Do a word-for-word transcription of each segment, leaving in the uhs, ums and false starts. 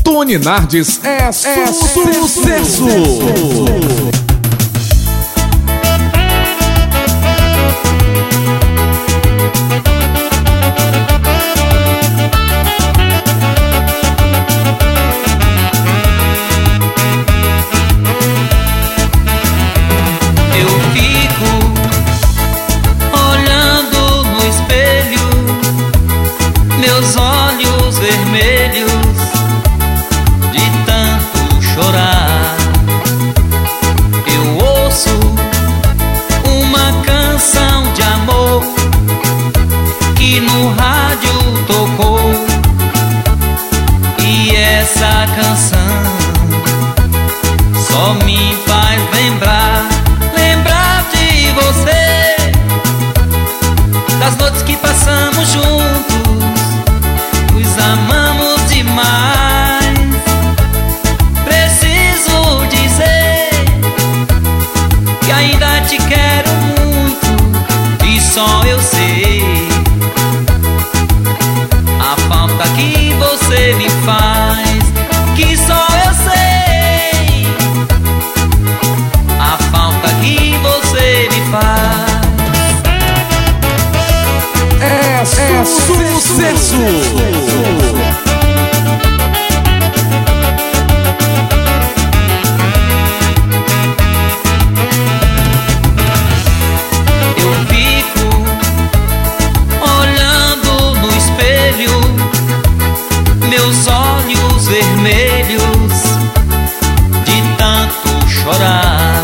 Tony Nardes é, é sucesso. sucesso. Meus olhos vermelhos de tanto chorar. Eu ouço uma canção de amor que no rádio tocou, e essa canção só me faz lembrar, lembrar de você, das noites que passamos juntos. Amamos demais. Preciso dizer que ainda te quero muito, e só eu sei a falta que você me faz, que só eu sei a falta que você me faz. É, é sucesso. Meus olhos vermelhos de tanto chorar.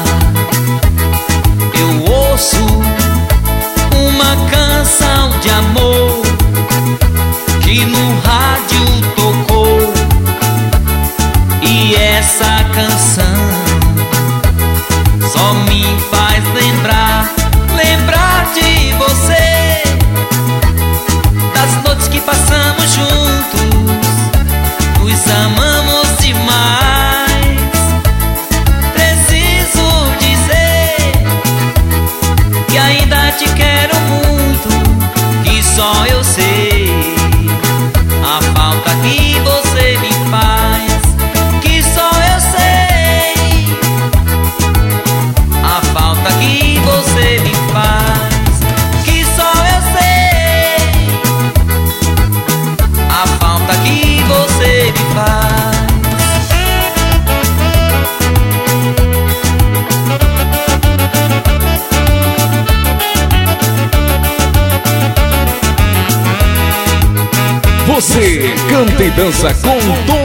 Eu ouço uma canção de amor que no rádio tocou, e essa canção só me faz lembrar, lembrar de você, das noites que passamos juntos. Nos amamos demais. Preciso dizer que ainda te quero muito, que só eu sei a falta que você me faz, que só eu sei a falta que você me faz, que só eu sei a falta que você me faz. Você canta e dança com Tom